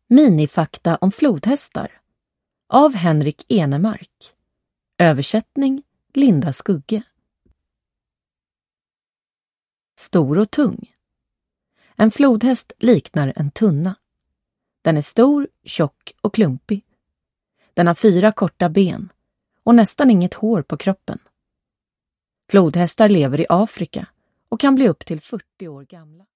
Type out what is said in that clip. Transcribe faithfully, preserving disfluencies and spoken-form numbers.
Minifakta om flodhästar av Henrik Enemark. Översättning Linda Skugge. Stor och tung. En flodhäst liknar en tunna. Den är stor, tjock och klumpig. Den har fyra korta ben och nästan inget hår på kroppen. Flodhästar lever i Afrika och kan bli upp till fyrtio år gamla.